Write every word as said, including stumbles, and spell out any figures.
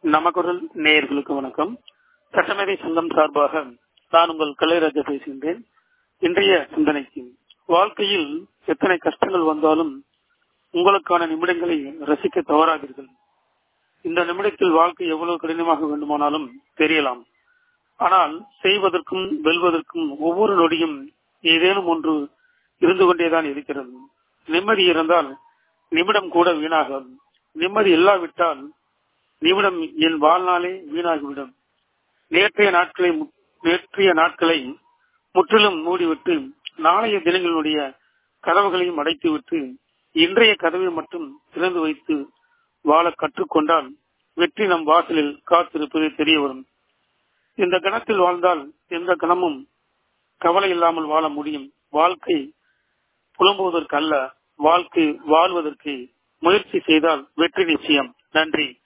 நமக்குரல் நேயர்களுக்கு வணக்கம். சட்டமேதை சங்கம் சார்பாக நான் உங்கள் கலைராஜா பேசுகின்றேன். இன்றைய சிந்தனைக்கு, வாழ்க்கையில் எத்தனை கஷ்டங்கள் வந்தாலும் உங்களுக்கான நிமிடங்களை ரசிக்க தவறாதீர்கள். இந்த நிமிடத்தில் வாழ்க்கை எவ்வளவு கடினமாக வேண்டுமானாலும் தெரியலாம். ஆனால் செய்வதற்கும் வெல்வதற்கும் ஒவ்வொரு நொடியும் ஏதேனும் ஒன்று இருந்து கொண்டேதான் இருக்கிறது. நிம்மதி இருந்தால் நிமிடம் கூட வீணாகும். நிம்மதி இல்லாவிட்டால் நிமிடம் என் வாழ்நாளே வீணாகிவிடும். நேற்றைய நாட்களை நேற்றைய நாட்களை முற்றிலும் மூடிவிட்டு நாளைய தினங்களுடைய கதவுகளையும் அடைத்துவிட்டு இன்றைய கதவை மட்டும் திறந்து வைத்து வாழ கற்றுக்கொண்டால் வெற்றி நம் வாசலில் காத்திருப்பது தெரிய வரும். இந்த கணத்தில் வாழ்ந்தால் எந்த கணமும் கவலை இல்லாமல் வாழ முடியும். வாழ்க்கை புலம்புவதற்கு அல்ல, வாழ்க்கை வாழ்வதற்கு முயற்சி செய்தால் வெற்றி நிச்சயம். நன்றி.